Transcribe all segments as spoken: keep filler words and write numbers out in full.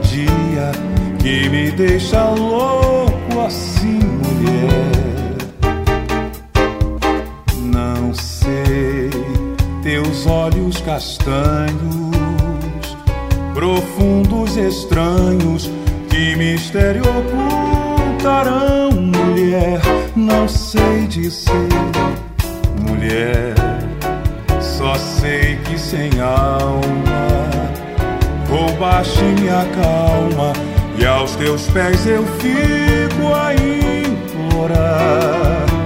dia que me deixa louco assim, mulher. Não sei, teus olhos castanhos, profundos, estranhos, que mistério ocultarão, mulher. Não sei dizer, mulher, só sei que sem alma roubaste minha calma, e aos teus pés eu fico a implorar.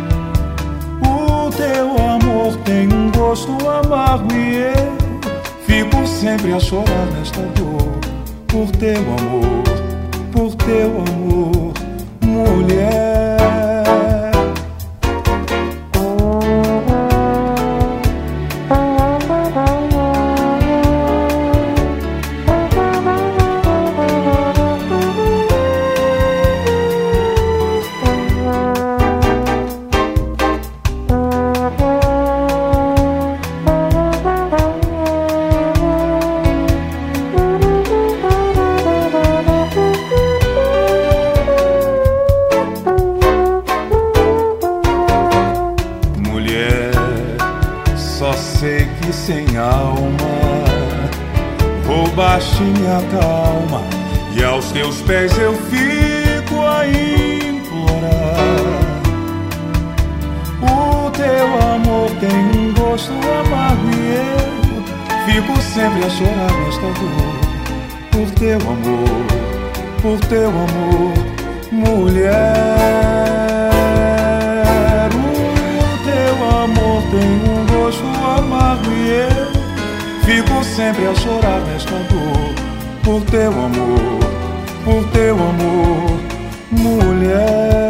O teu amor tem um gosto amargo e eu fico sempre a chorar nesta dor. Por teu amor, por teu amor, mulher. Só sei que sem alma roubaste minha calma, e aos teus pés eu fico a implorar. O teu amor tem um gosto amargo e eu fico sempre a chorar nesta dor. Por teu amor, por teu amor, mulher. Tem um gosto amargo e eu fico sempre a chorar nesta dor. Por teu amor, por teu amor, mulher.